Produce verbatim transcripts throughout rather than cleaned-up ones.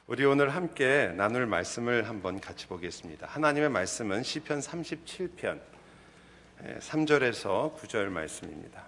우리 오늘 함께 나눌 말씀을 한번 같이 보겠습니다. 하나님의 말씀은 시편 삼십칠 편 삼 절에서 구 절 말씀입니다.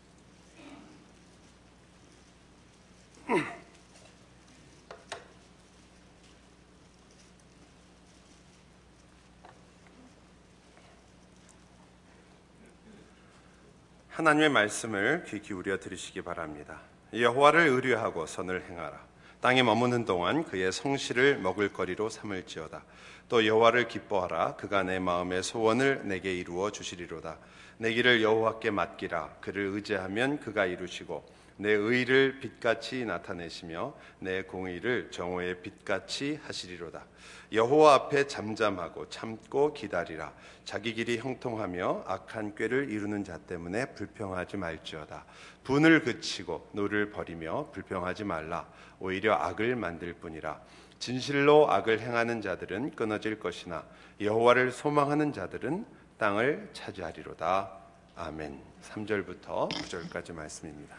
하나님의 말씀을 귀 기울여 들으시기 바랍니다. 여호와를 의뢰하고 선을 행하라. 땅에 머무는 동안 그의 성실을 먹을거리로 삼을지어다. 또 여호와를 기뻐하라. 그가 내 마음의 소원을 내게 이루어 주시리로다. 내 길을 여호와께 맡기라. 그를 의지하면 그가 이루시고 내 의를 빛같이 나타내시며 내 공의를 정오의 빛같이 하시리로다. 여호와 앞에 잠잠하고 참고 기다리라. 자기 길이 형통하며 악한 꾀를 이루는 자 때문에 불평하지 말지어다. 분을 그치고 노를 버리며 불평하지 말라. 오히려 악을 만들 뿐이라. 진실로 악을 행하는 자들은 끊어질 것이나 여호와를 소망하는 자들은 땅을 차지하리로다. 아멘. 삼 절부터 구 절까지 말씀입니다.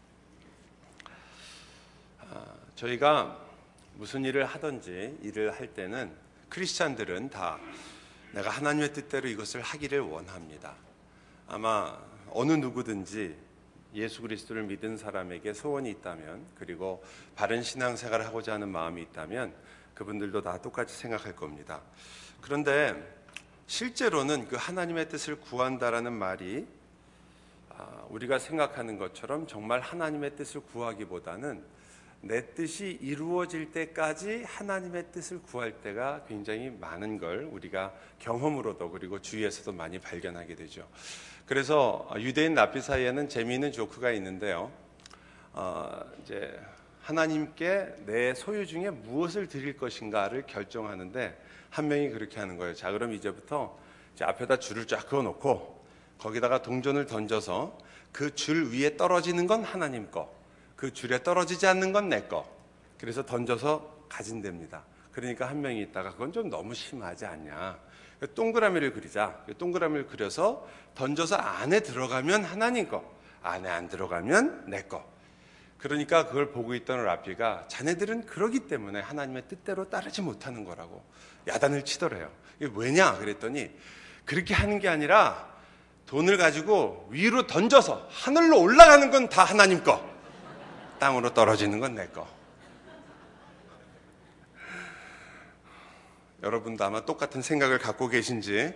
아, 저희가 무슨 일을 하든지 일을 할 때는 크리스찬들은 다 내가 하나님의 뜻대로 이것을 하기를 원합니다. 아마 어느 누구든지 예수 그리스도를 믿은 사람에게 소원이 있다면, 그리고 바른 신앙생활을 하고자 하는 마음이 있다면 그분들도 다 똑같이 생각할 겁니다. 그런데 실제로는 그 하나님의 뜻을 구한다라는 말이 우리가 생각하는 것처럼 정말 하나님의 뜻을 구하기보다는 내 뜻이 이루어질 때까지 하나님의 뜻을 구할 때가 굉장히 많은 걸 우리가 경험으로도 그리고 주위에서도 많이 발견하게 되죠. 그래서 유대인 랍비 사이에는 재미있는 조크가 있는데요. 어, 이제 하나님께 내 소유 중에 무엇을 드릴 것인가를 결정하는데 한 명이 그렇게 하는 거예요. 자, 그럼 이제부터 이제 앞에다 줄을 쫙 그어놓고 거기다가 동전을 던져서 그 줄 위에 떨어지는 건 하나님 거, 그 줄에 떨어지지 않는 건 내 거. 그래서 던져서 가진답니다. 그러니까 한 명이 있다가 그건 좀 너무 심하지 않냐. 동그라미를 그리자. 동그라미를 그려서 던져서 안에 들어가면 하나님 거, 안에 안 들어가면 내 거. 그러니까 그걸 보고 있던 랍비가 자네들은 그러기 때문에 하나님의 뜻대로 따르지 못하는 거라고 야단을 치더래요. 이게 왜냐 그랬더니 그렇게 하는 게 아니라 돈을 가지고 위로 던져서 하늘로 올라가는 건 다 하나님 거, 땅으로 떨어지는 건 내 거. 여러분도 아마 똑같은 생각을 갖고 계신지.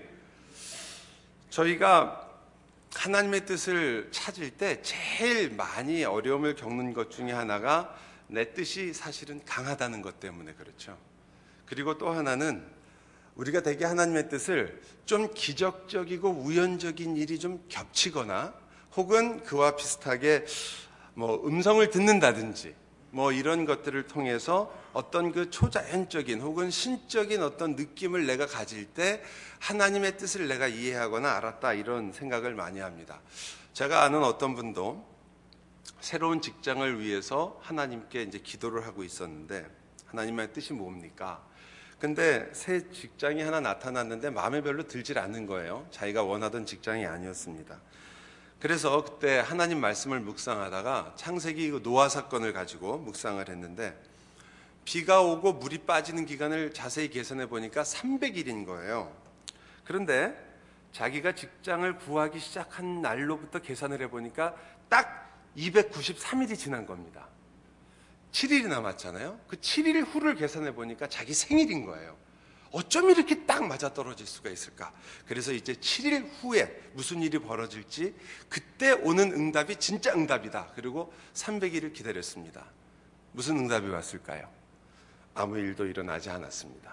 저희가 하나님의 뜻을 찾을 때 제일 많이 어려움을 겪는 것 중에 하나가 내 뜻이 사실은 강하다는 것 때문에 그렇죠. 그리고 또 하나는 우리가 되게 하나님의 뜻을 좀 기적적이고 우연적인 일이 좀 겹치거나 혹은 그와 비슷하게 뭐 음성을 듣는다든지 뭐 이런 것들을 통해서 어떤 그 초자연적인 혹은 신적인 어떤 느낌을 내가 가질 때 하나님의 뜻을 내가 이해하거나 알았다, 이런 생각을 많이 합니다. 제가 아는 어떤 분도 새로운 직장을 위해서 하나님께 이제 기도를 하고 있었는데 하나님의 뜻이 뭡니까? 근데 새 직장이 하나 나타났는데 마음에 별로 들질 않는 거예요. 자기가 원하던 직장이 아니었습니다. 그래서 그때 하나님 말씀을 묵상하다가 창세기 노아 사건을 가지고 묵상을 했는데 비가 오고 물이 빠지는 기간을 자세히 계산해 보니까 삼백 일인 거예요. 그런데 자기가 직장을 구하기 시작한 날로부터 계산을 해보니까 딱 이백구십삼 일이 지난 겁니다. 칠 일이 남았잖아요. 그 칠 일 후를 계산해 보니까 자기 생일인 거예요. 어쩜 이렇게 딱 맞아떨어질 수가 있을까? 그래서 이제 칠 일 후에 무슨 일이 벌어질지 그때 오는 응답이 진짜 응답이다. 그리고 삼백 일을 기다렸습니다. 무슨 응답이 왔을까요? 아무 일도 일어나지 않았습니다.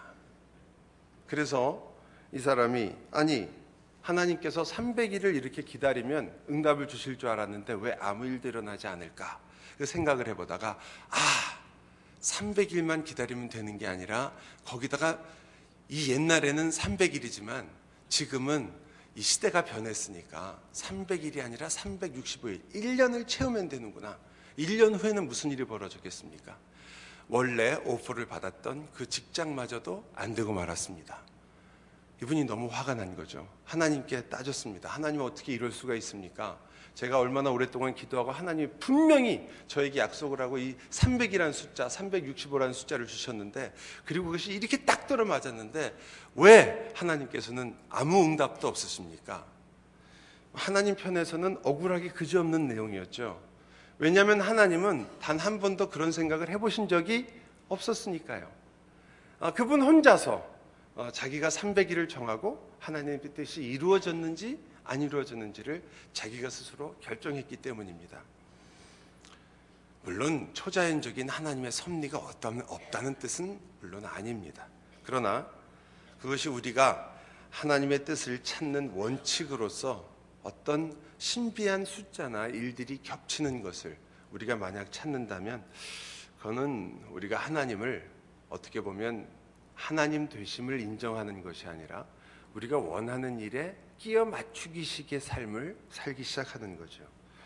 그래서 이 사람이 아니 하나님께서 삼백 일을 이렇게 기다리면 응답을 주실 줄 알았는데 왜 아무 일도 일어나지 않을까? 그 생각을 해보다가 아, 삼백 일만 기다리면 되는 게 아니라 거기다가 이 옛날에는 삼백 일이지만 지금은 이 시대가 변했으니까 삼백 일이 아니라 삼백육십오 일, 일 년을 채우면 되는구나. 일 년 후에는 무슨 일이 벌어졌겠습니까? 원래 오퍼를 받았던 그 직장마저도 안 되고 말았습니다. 이분이 너무 화가 난 거죠. 하나님께 따졌습니다. 하나님 어떻게 이럴 수가 있습니까? 제가 얼마나 오랫동안 기도하고 하나님이 분명히 저에게 약속을 하고 이 삼백이라는 숫자, 삼백육십오라는 숫자를 주셨는데, 그리고 그것이 이렇게 딱 들어맞았는데 왜 하나님께서는 아무 응답도 없으십니까? 하나님 편에서는 억울하기 그지없는 내용이었죠. 왜냐하면 하나님은 단 한 번도 그런 생각을 해보신 적이 없었으니까요. 아, 그분 혼자서 어, 자기가 삼백일을 정하고 하나님의 뜻이 이루어졌는지 안 이루어졌는지를 자기가 스스로 결정했기 때문입니다. 물론 초자연적인 하나님의 섭리가 없다는 뜻은 물론 아닙니다. 그러나 그것이 우리가 하나님의 뜻을 찾는 원칙으로서 어떤 신비한 숫자나 일들이 겹치는 것을 우리가 만약 찾는다면, 그거는 우리가 하나님을 어떻게 보면 하나님 되심을 인정하는 것이 아니라 우리가 원하는 일에 끼어 맞추기식의 삶을 살기 시작하는 거죠.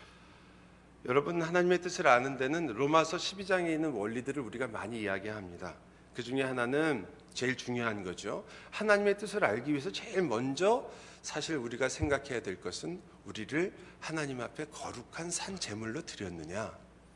여러분, 하나님의 뜻을 아는 데는 로마서 십이 장에 있는 원리들을 우리가 많이 이야기합니다. 그 중에 하나는 제일 중요한 거죠. 하나님의 뜻을 알기 위해서 제일 먼저 사실 우리가 생각해야 될 것은 우리를 하나님 앞에 거룩한 산 제물로 드렸느냐.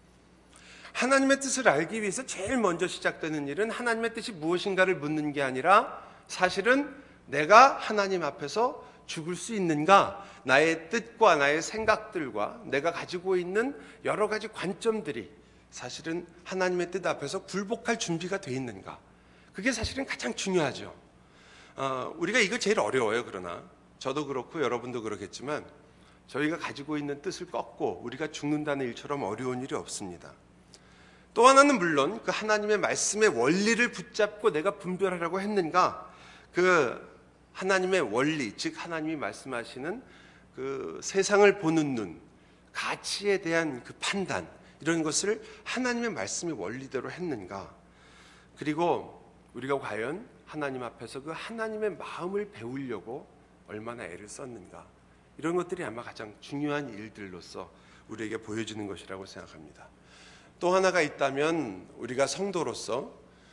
하나님의 뜻을 알기 위해서 제일 먼저 시작되는 일은 하나님의 뜻이 무엇인가를 묻는 게 아니라 사실은 내가 하나님 앞에서 죽을 수 있는가, 나의 뜻과 나의 생각들과 내가 가지고 있는 여러 가지 관점들이 사실은 하나님의 뜻 앞에서 굴복할 준비가 돼 있는가, 그게 사실은 가장 중요하죠. 어, 우리가 이거 제일 어려워요. 그러나 저도 그렇고 여러분도 그렇겠지만 저희가 가지고 있는 뜻을 꺾고 우리가 죽는다는 일처럼 어려운 일이 없습니다. 또 하나는 물론 그 하나님의 말씀의 원리를 붙잡고 내가 분별하려고 했는가, 그 하나님의 원리, 즉 하나님이 말씀하시는 그 세상을 보는 눈, 가치에 대한 그 판단, 이런 것을 하나님의 말씀의 원리대로 했는가, 그리고 우리가 과연 하나님 앞에서 그 하나님의 마음을 배우려고 얼마나 애를 썼는가, 이런 것들이 아마 가장 중요한 일들로서 우리에게 보여지는 것이라고 생각합니다. 또 하나가 있다면 우리가 성도로서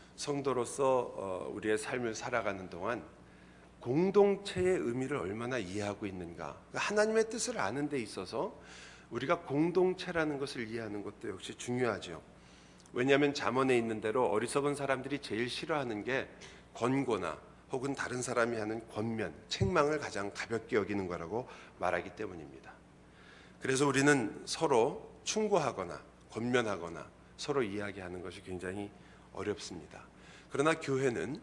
성도로서 우리의 삶을 살아가는 동안 공동체의 의미를 얼마나 이해하고 있는가. 하나님의 뜻을 아는 데 있어서 우리가 공동체라는 것을 이해하는 것도 역시 중요하죠. 왜냐하면 잠언에 있는 대로 어리석은 사람들이 제일 싫어하는 게 권고나 혹은 다른 사람이 하는 권면, 책망을 가장 가볍게 여기는 거라고 말하기 때문입니다. 그래서 우리는 서로 충고하거나 권면하거나 서로 이야기하는 것이 굉장히 어렵습니다. 그러나 교회는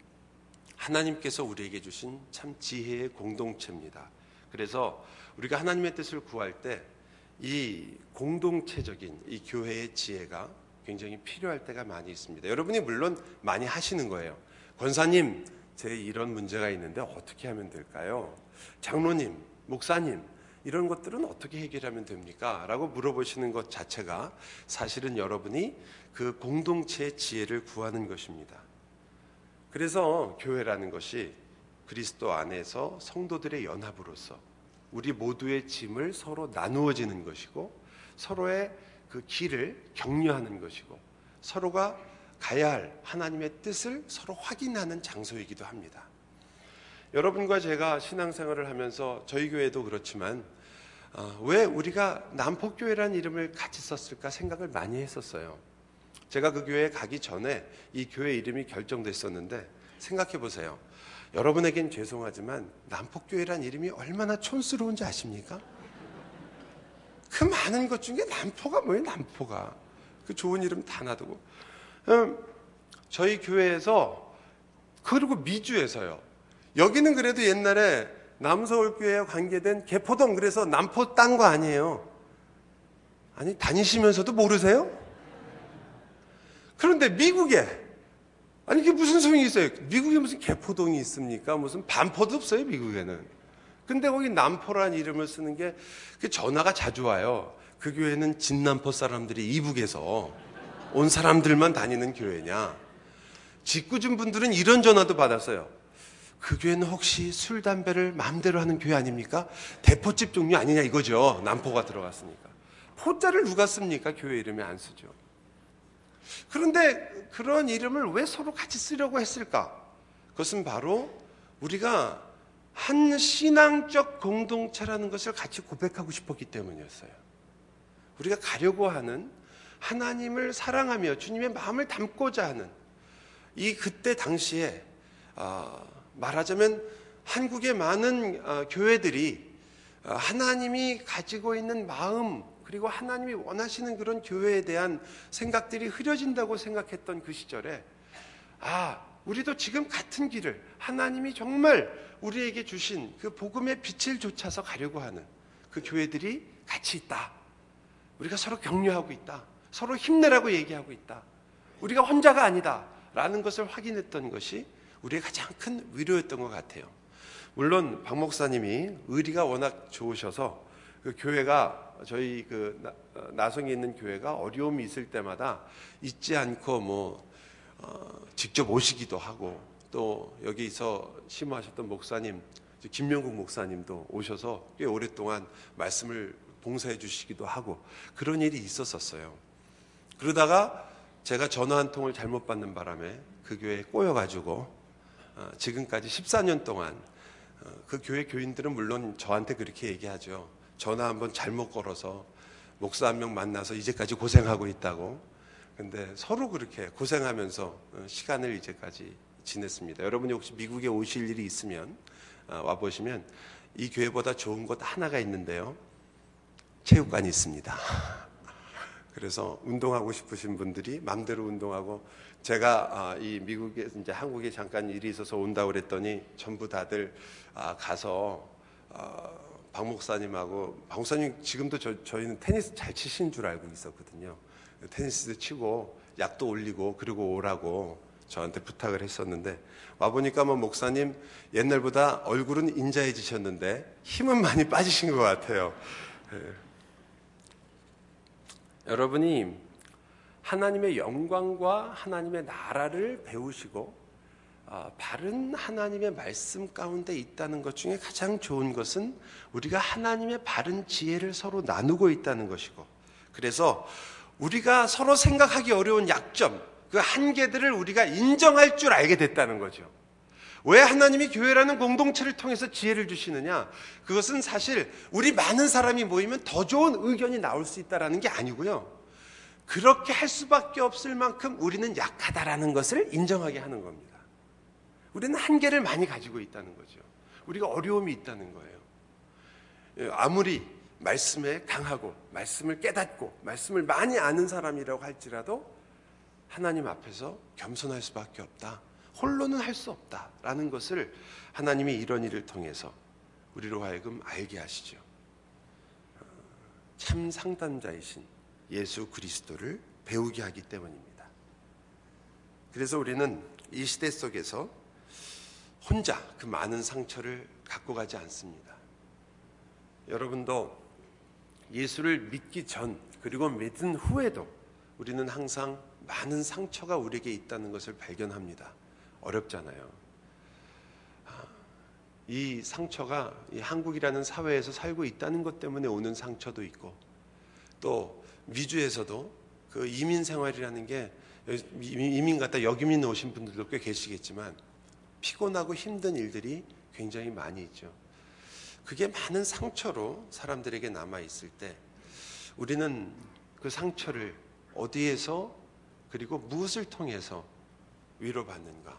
하나님께서 우리에게 주신 참 지혜의 공동체입니다. 그래서 우리가 하나님의 뜻을 구할 때 이 공동체적인 이 교회의 지혜가 굉장히 필요할 때가 많이 있습니다. 여러분이 물론 많이 하시는 거예요. 권사님, 제 이런 문제가 있는데 어떻게 하면 될까요? 장로님, 목사님, 이런 것들은 어떻게 해결하면 됩니까? 라고 물어보시는 것 자체가 사실은 여러분이 그 공동체의 지혜를 구하는 것입니다. 그래서 교회라는 것이 그리스도 안에서 성도들의 연합으로서 우리 모두의 짐을 서로 나누어지는 것이고, 서로의 그 길을 격려하는 것이고, 서로가 가야 할 하나님의 뜻을 서로 확인하는 장소이기도 합니다. 여러분과 제가 신앙생활을 하면서 저희 교회도 그렇지만 어, 왜 우리가 남포교회라는 이름을 같이 썼을까 생각을 많이 했었어요. 제가 그 교회에 가기 전에 이 교회 이름이 결정됐었는데 생각해 보세요. 여러분에겐 죄송하지만 남포교회라는 이름이 얼마나 촌스러운지 아십니까? 그 많은 것 중에 남포가 뭐예요? 남포가 그 좋은 이름 다 놔두고 음, 저희 교회에서, 그리고 미주에서요, 여기는 그래도 옛날에 남서울교회와 관계된 개포동, 그래서 남포 딴 거 아니에요. 아니, 다니시면서도 모르세요? 그런데 미국에, 아니 이게 무슨 소용이 있어요? 미국에 무슨 개포동이 있습니까? 무슨 반포도 없어요, 미국에는. 근데 거기 남포라는 이름을 쓰는 게, 그 전화가 자주 와요. 그 교회는 진남포 사람들이 이북에서 온 사람들만 다니는 교회냐. 직구준 분들은 이런 전화도 받았어요. 그 교회는 혹시 술, 담배를 마음대로 하는 교회 아닙니까? 대포집 종류 아니냐 이거죠. 남포가 들어갔으니까. 포자를 누가 씁니까? 교회 이름에 안 쓰죠. 그런데 그런 이름을 왜 서로 같이 쓰려고 했을까? 그것은 바로 우리가 한 신앙적 공동체라는 것을 같이 고백하고 싶었기 때문이었어요. 우리가 가려고 하는 하나님을 사랑하며 주님의 마음을 담고자 하는 이 그때 당시에 어, 말하자면 한국의 많은 어, 교회들이 어, 하나님이 가지고 있는 마음 그리고 하나님이 원하시는 그런 교회에 대한 생각들이 흐려진다고 생각했던 그 시절에 아, 우리도 지금 같은 길을 하나님이 정말 우리에게 주신 그 복음의 빛을 좇아서 가려고 하는 그 교회들이 같이 있다. 우리가 서로 격려하고 있다. 서로 힘내라고 얘기하고 있다. 우리가 혼자가 아니다. 라는 것을 확인했던 것이 우리의 가장 큰 위로였던 것 같아요. 물론 박 목사님이 의리가 워낙 좋으셔서 그 교회가 저희 그 나성에 있는 교회가 어려움이 있을 때마다 잊지 않고 뭐 어, 직접 오시기도 하고 또 여기서 심호하셨던 목사님 김명국 목사님도 오셔서 꽤 오랫동안 말씀을 봉사해 주시기도 하고 그런 일이 있었었어요. 그러다가 제가 전화 한 통을 잘못 받는 바람에 그 교회에 꼬여가지고 어, 지금까지 십사 년 동안 어, 그 교회 교인들은 물론 저한테 그렇게 얘기하죠. 전화 한번 잘못 걸어서 목사 한 명 만나서 이제까지 고생하고 있다고. 근데 서로 그렇게 고생하면서 시간을 이제까지 지냈습니다. 여러분이 혹시 미국에 오실 일이 있으면 와보시면 이 교회보다 좋은 곳 하나가 있는데요. 체육관이 있습니다. 그래서 운동하고 싶으신 분들이 마음대로 운동하고 제가 이 미국에 이제 한국에 잠깐 일이 있어서 온다고 그랬더니 전부 다들 가서 박 목사님하고 박 목사님 지금도 저, 저희는 테니스 잘 치신 줄 알고 있었거든요. 테니스도 치고 약도 올리고 그리고 오라고 저한테 부탁을 했었는데 와보니까 뭐 목사님 옛날보다 얼굴은 인자해지셨는데 힘은 많이 빠지신 것 같아요. 네. 여러분이 하나님의 영광과 하나님의 나라를 배우시고 어, 바른 하나님의 말씀 가운데 있다는 것 중에 가장 좋은 것은 우리가 하나님의 바른 지혜를 서로 나누고 있다는 것이고 그래서 우리가 서로 생각하기 어려운 약점, 그 한계들을 우리가 인정할 줄 알게 됐다는 거죠. 왜 하나님이 교회라는 공동체를 통해서 지혜를 주시느냐? 그것은 사실 우리 많은 사람이 모이면 더 좋은 의견이 나올 수 있다는 게 아니고요. 그렇게 할 수밖에 없을 만큼 우리는 약하다라는 것을 인정하게 하는 겁니다. 우리는 한계를 많이 가지고 있다는 거죠. 우리가 어려움이 있다는 거예요. 아무리 말씀에 강하고 말씀을 깨닫고 말씀을 많이 아는 사람이라고 할지라도 하나님 앞에서 겸손할 수밖에 없다. 홀로는 할 수 없다라는 것을 하나님이 이런 일을 통해서 우리로 하여금 알게 하시죠. 참 상담자이신 예수 그리스도를 배우게 하기 때문입니다. 그래서 우리는 이 시대 속에서 혼자 그 많은 상처를 갖고 가지 않습니다. 여러분도 예수를 믿기 전 그리고 믿은 후에도 우리는 항상 많은 상처가 우리에게 있다는 것을 발견합니다. 어렵잖아요. 이 상처가 이 한국이라는 사회에서 살고 있다는 것 때문에 오는 상처도 있고 또 미주에서도 그 이민 생활이라는 게 이민 갔다 여기민 오신 분들도 꽤 계시겠지만 피곤하고 힘든 일들이 굉장히 많이 있죠. 그게 많은 상처로 사람들에게 남아있을 때 우리는 그 상처를 어디에서 그리고 무엇을 통해서 위로받는가?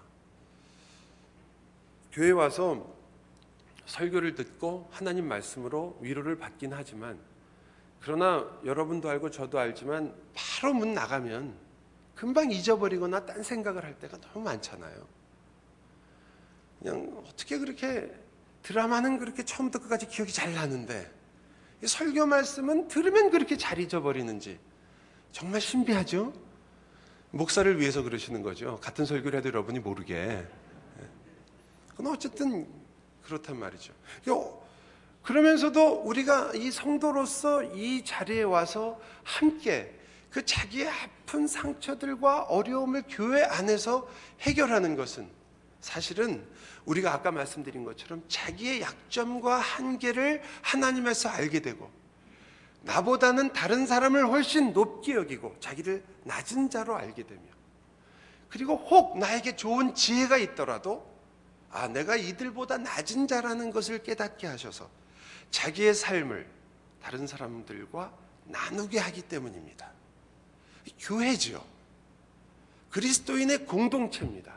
교회 와서 설교를 듣고 하나님 말씀으로 위로를 받긴 하지만 그러나 여러분도 알고 저도 알지만 바로 문 나가면 금방 잊어버리거나 딴 생각을 할 때가 너무 많잖아요. 그냥 어떻게 그렇게 드라마는 그렇게 처음부터 끝까지 기억이 잘 나는데 이 설교 말씀은 들으면 그렇게 잘 잊어버리는지 정말 신비하죠? 목사를 위해서 그러시는 거죠. 같은 설교를 해도 여러분이 모르게. 그건 어쨌든 그렇단 말이죠. 그러면서도 우리가 이 성도로서 이 자리에 와서 함께 그 자기의 아픈 상처들과 어려움을 교회 안에서 해결하는 것은 사실은 우리가 아까 말씀드린 것처럼 자기의 약점과 한계를 하나님에서 알게 되고 나보다는 다른 사람을 훨씬 높게 여기고 자기를 낮은 자로 알게 되며 그리고 혹 나에게 좋은 지혜가 있더라도 아, 내가 이들보다 낮은 자라는 것을 깨닫게 하셔서 자기의 삶을 다른 사람들과 나누게 하기 때문입니다. 교회지요. 그리스도인의 공동체입니다.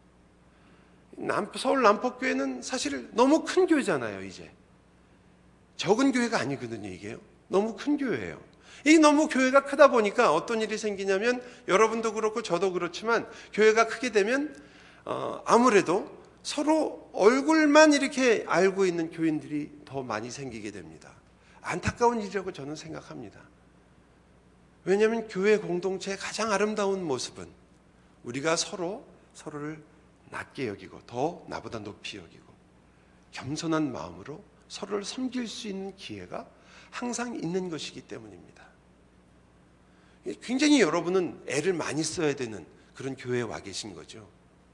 남, 서울 남포교회는 사실 너무 큰 교회잖아요. 이제 적은 교회가 아니거든요. 이게요, 너무 큰 교회예요. 이 너무 교회가 크다 보니까 어떤 일이 생기냐면, 여러분도 그렇고 저도 그렇지만 교회가 크게 되면 어, 아무래도 서로 얼굴만 이렇게 알고 있는 교인들이 더 많이 생기게 됩니다. 안타까운 일이라고 저는 생각합니다. 왜냐하면 교회 공동체의 가장 아름다운 모습은 우리가 서로 서로를 낮게 여기고 더 나보다 높이 여기고 겸손한 마음으로 서로를 섬길 수 있는 기회가 항상 있는 것이기 때문입니다. 굉장히 여러분은 애를 많이 써야 되는 그런 교회에 와 계신 거죠.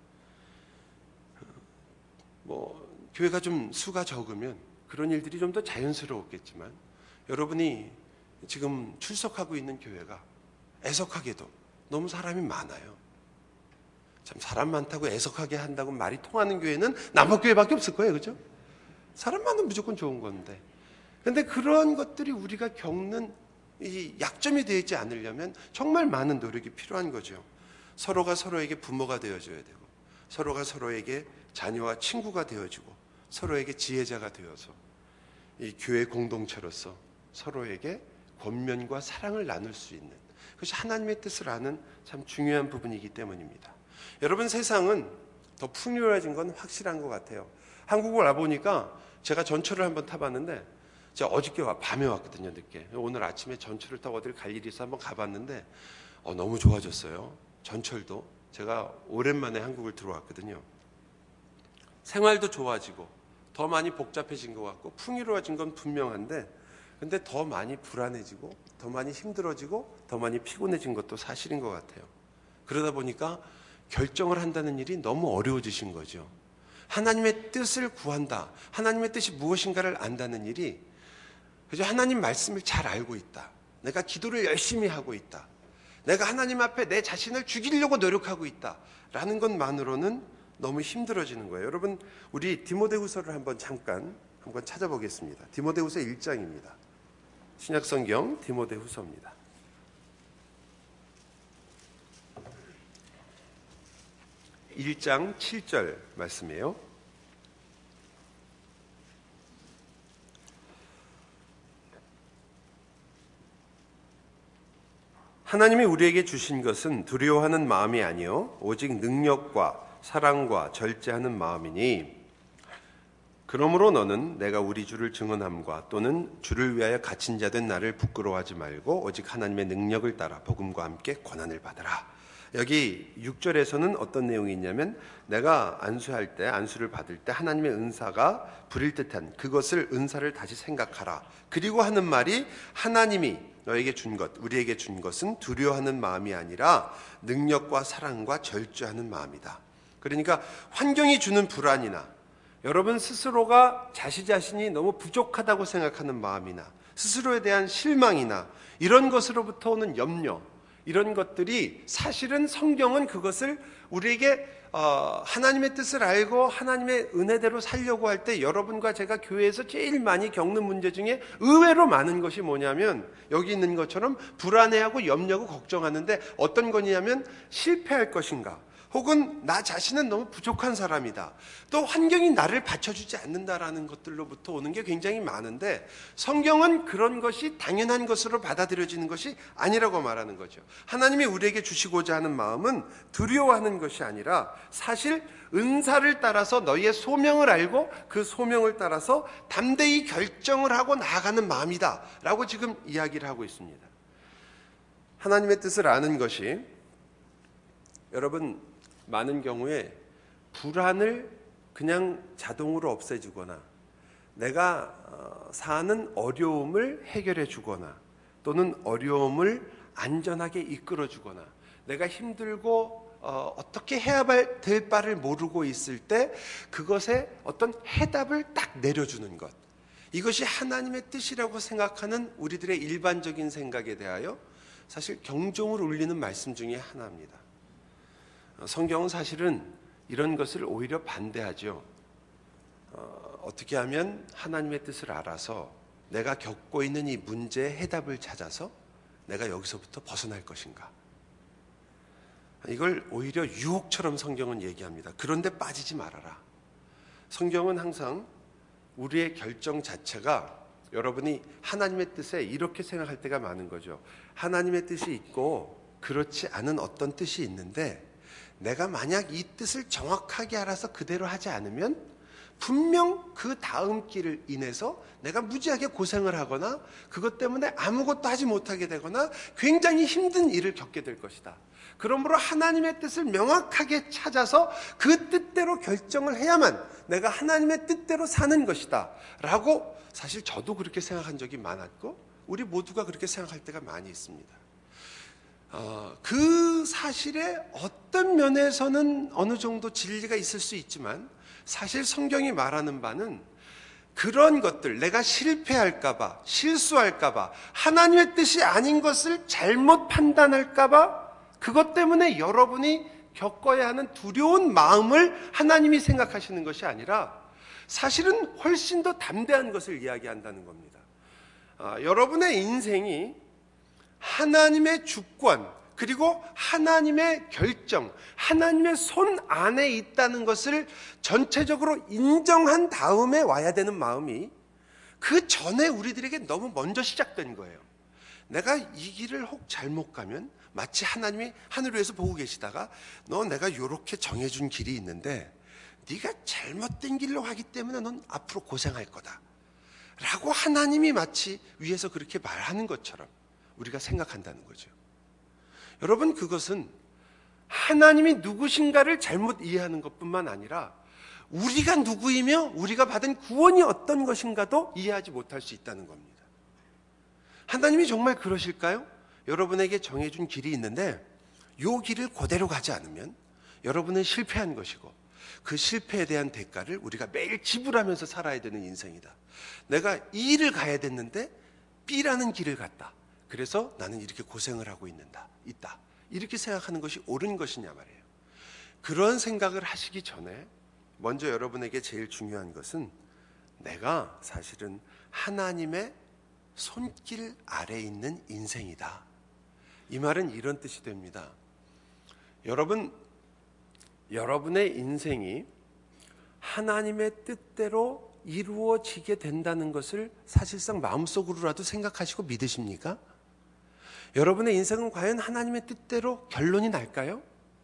뭐 교회가 좀 수가 적으면 그런 일들이 좀 더 자연스러웠겠지만, 여러분이 지금 출석하고 있는 교회가 애석하게도 너무 사람이 많아요. 참 사람 많다고 애석하게 한다고 말이 통하는 교회는 남북교회밖에 없을 거예요. 그죠? 사람 많으면 무조건 좋은 건데. 근데 그런 것들이 우리가 겪는 이 약점이 되지 않으려면 정말 많은 노력이 필요한 거죠. 서로가 서로에게 부모가 되어줘야 되고, 서로가 서로에게 자녀와 친구가 되어주고, 서로에게 지혜자가 되어서 이 교회 공동체로서 서로에게 권면과 사랑을 나눌 수 있는, 그것이 하나님의 뜻을 아는 참 중요한 부분이기 때문입니다. 여러분, 세상은 더 풍요로워진 건 확실한 것 같아요. 한국을 와보니까 제가 전철을 한번 타봤는데, 제가 어저께 밤에 왔거든요. 늦게. 오늘 아침에 전철을 타고 어딜 갈 일이 있어서 한번 가봤는데 어, 너무 좋아졌어요. 전철도. 제가 오랜만에 한국을 들어왔거든요. 생활도 좋아지고 더 많이 복잡해진 것 같고 풍요로워진 건 분명한데, 근데 더 많이 불안해지고 더 많이 힘들어지고 더 많이 피곤해진 것도 사실인 것 같아요. 그러다 보니까 결정을 한다는 일이 너무 어려워지신 거죠. 하나님의 뜻을 구한다, 하나님의 뜻이 무엇인가를 안다는 일이, 그저 하나님 말씀을 잘 알고 있다, 내가 기도를 열심히 하고 있다, 내가 하나님 앞에 내 자신을 죽이려고 노력하고 있다 라는 것만으로는 너무 힘들어지는 거예요. 여러분, 우리 디모데후서를 한번 잠깐 한번 찾아보겠습니다. 디모데후서 일 장입니다. 신약성경 디모데후서입니다. 일 장 칠 절 말씀이에요. 하나님이 우리에게 주신 것은 두려워하는 마음이 아니요 오직 능력과 사랑과 절제하는 마음이니, 그러므로 너는 내가 우리 주를 증언함과 또는 주를 위하여 갇힌 자 된 나를 부끄러워하지 말고 오직 하나님의 능력을 따라 복음과 함께 고난을 받으라. 여기 육 절에서는 어떤 내용이 있냐면, 내가 안수할 때, 안수를 받을 때 하나님의 은사가 부릴 듯한 그것을, 은사를 다시 생각하라. 그리고 하는 말이, 하나님이 너에게 준 것, 우리에게 준 것은 두려워하는 마음이 아니라 능력과 사랑과 절제하는 마음이다. 그러니까 환경이 주는 불안이나, 여러분 스스로가 자신 자신이 너무 부족하다고 생각하는 마음이나, 스스로에 대한 실망이나, 이런 것으로부터 오는 염려, 이런 것들이 사실은 성경은 그것을 우리에게 어, 하나님의 뜻을 알고 하나님의 은혜대로 살려고 할 때, 여러분과 제가 교회에서 제일 많이 겪는 문제 중에 의외로 많은 것이 뭐냐면, 여기 있는 것처럼 불안해하고 염려하고 걱정하는데, 어떤 거냐면 실패할 것인가, 혹은 나 자신은 너무 부족한 사람이다, 또 환경이 나를 받쳐주지 않는다라는 것들로부터 오는 게 굉장히 많은데, 성경은 그런 것이 당연한 것으로 받아들여지는 것이 아니라고 말하는 거죠. 하나님이 우리에게 주시고자 하는 마음은 두려워하는 것이 아니라 사실 은사를 따라서 너희의 소명을 알고 그 소명을 따라서 담대히 결정을 하고 나아가는 마음이다 라고 지금 이야기를 하고 있습니다. 하나님의 뜻을 아는 것이, 여러분, 많은 경우에 불안을 그냥 자동으로 없애주거나, 내가 사는 어려움을 해결해 주거나, 또는 어려움을 안전하게 이끌어 주거나, 내가 힘들고 어, 어떻게 해야 될 바를 모르고 있을 때 그것에 어떤 해답을 딱 내려주는 것, 이것이 하나님의 뜻이라고 생각하는 우리들의 일반적인 생각에 대하여 사실 경종을 울리는 말씀 중에 하나입니다. 성경은 사실은 이런 것을 오히려 반대하죠. 어, 어떻게 하면 하나님의 뜻을 알아서 내가 겪고 있는 이 문제의 해답을 찾아서 내가 여기서부터 벗어날 것인가. 이걸 오히려 유혹처럼 성경은 얘기합니다. 그런데 빠지지 말아라. 성경은 항상 우리의 결정 자체가, 여러분이 하나님의 뜻에 이렇게 생각할 때가 많은 거죠. 하나님의 뜻이 있고 그렇지 않은 어떤 뜻이 있는데 내가 만약 이 뜻을 정확하게 알아서 그대로 하지 않으면 분명 그 다음 길을 인해서 내가 무지하게 고생을 하거나 그것 때문에 아무것도 하지 못하게 되거나 굉장히 힘든 일을 겪게 될 것이다. 그러므로 하나님의 뜻을 명확하게 찾아서 그 뜻대로 결정을 해야만 내가 하나님의 뜻대로 사는 것이다 라고, 사실 저도 그렇게 생각한 적이 많았고 우리 모두가 그렇게 생각할 때가 많이 있습니다. 어, 그 사실에 어떤 면에서는 어느 정도 진리가 있을 수 있지만 사실 성경이 말하는 바는 그런 것들, 내가 실패할까봐, 실수할까봐, 하나님의 뜻이 아닌 것을 잘못 판단할까봐, 그것 때문에 여러분이 겪어야 하는 두려운 마음을 하나님이 생각하시는 것이 아니라 사실은 훨씬 더 담대한 것을 이야기한다는 겁니다. 아, 여러분의 인생이 하나님의 주권, 그리고 하나님의 결정, 하나님의 손 안에 있다는 것을 전체적으로 인정한 다음에 와야 되는 마음이 그 전에 우리들에게 너무 먼저 시작된 거예요. 내가 이 길을 혹 잘못 가면 마치 하나님이 하늘 위에서 보고 계시다가 너 내가 이렇게 정해준 길이 있는데 네가 잘못된 길로 가기 때문에 넌 앞으로 고생할 거다 라고 하나님이 마치 위에서 그렇게 말하는 것처럼 우리가 생각한다는 거죠. 여러분, 그것은 하나님이 누구신가를 잘못 이해하는 것뿐만 아니라 우리가 누구이며 우리가 받은 구원이 어떤 것인가도 이해하지 못할 수 있다는 겁니다. 하나님이 정말 그러실까요? 여러분에게 정해준 길이 있는데 이 길을 그대로 가지 않으면 여러분은 실패한 것이고 그 실패에 대한 대가를 우리가 매일 지불하면서 살아야 되는 인생이다. 내가 이 일을 가야 됐는데 B라는 길을 갔다. 그래서 나는 이렇게 고생을 하고 있는다, 있다. 이렇게 생각하는 것이 옳은 것이냐 말이에요. 그런 생각을 하시기 전에 먼저 여러분에게 제일 중요한 것은 내가 사실은 하나님의 손길 아래에 있는 인생이다. 이 말은 이런 뜻이 됩니다. 여러분, 여러분의 인생이 하나님의 뜻대로 이루어지게 된다는 것을 사실상 마음속으로라도 생각하시고 믿으십니까? 여러분의 인생은 과연 하나님의 뜻대로 결론이 날까요?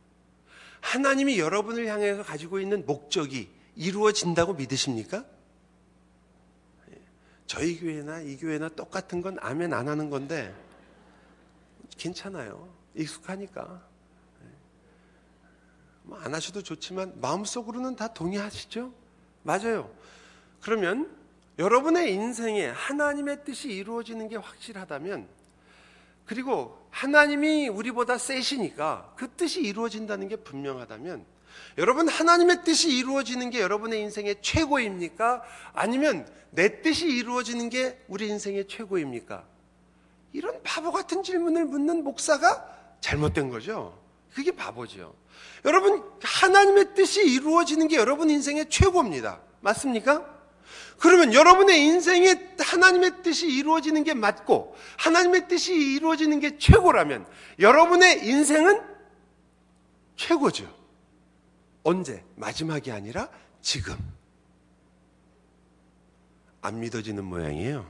하나님이 여러분을 향해서 가지고 있는 목적이 이루어진다고 믿으십니까? 저희 교회나 이 교회나 똑같은 건 아멘 안 하는 건데 괜찮아요. 익숙하니까. 뭐 안 하셔도 좋지만 마음속으로는 다 동의하시죠? 맞아요. 그러면 여러분의 인생에 하나님의 뜻이 이루어지는 게 확실하다면, 그리고 하나님이 우리보다 세시니까 그 뜻이 이루어진다는 게 분명하다면, 여러분, 하나님의 뜻이 이루어지는 게 여러분의 인생의 최고입니까? 아니면 내 뜻이 이루어지는 게 우리 인생의 최고입니까? 이런 바보 같은 질문을 묻는 목사가 잘못된 거죠. 그게 바보죠. 여러분, 하나님의 뜻이 이루어지는 게 여러분 인생의 최고입니다. 맞습니까? 그러면 여러분의 인생에 하나님의 뜻이 이루어지는 게 맞고 하나님의 뜻이 이루어지는 게 최고라면 여러분의 인생은 최고죠. 언제? 마지막이 아니라 지금. 안 믿어지는 모양이에요.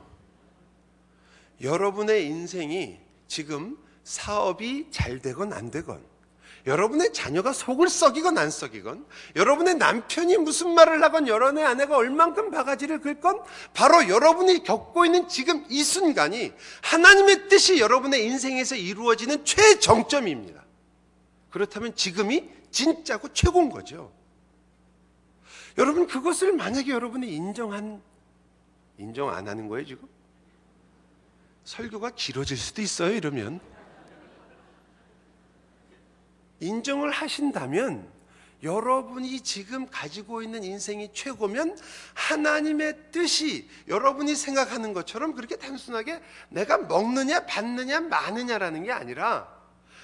여러분의 인생이 지금 사업이 잘 되건 안 되건, 여러분의 자녀가 속을 썩이건 안 썩이건, 여러분의 남편이 무슨 말을 하건, 여러분의 아내가 얼만큼 바가지를 긁건, 바로 여러분이 겪고 있는 지금 이 순간이 하나님의 뜻이 여러분의 인생에서 이루어지는 최정점입니다. 그렇다면 지금이 진짜고 최고인 거죠. 여러분, 그것을 만약에 여러분이 인정한, 인정 안 하는 거예요 지금? 설교가 길어질 수도 있어요 이러면. 인정을 하신다면 여러분이 지금 가지고 있는 인생이 최고면 하나님의 뜻이 여러분이 생각하는 것처럼 그렇게 단순하게 내가 먹느냐 받느냐 마느냐라는 게 아니라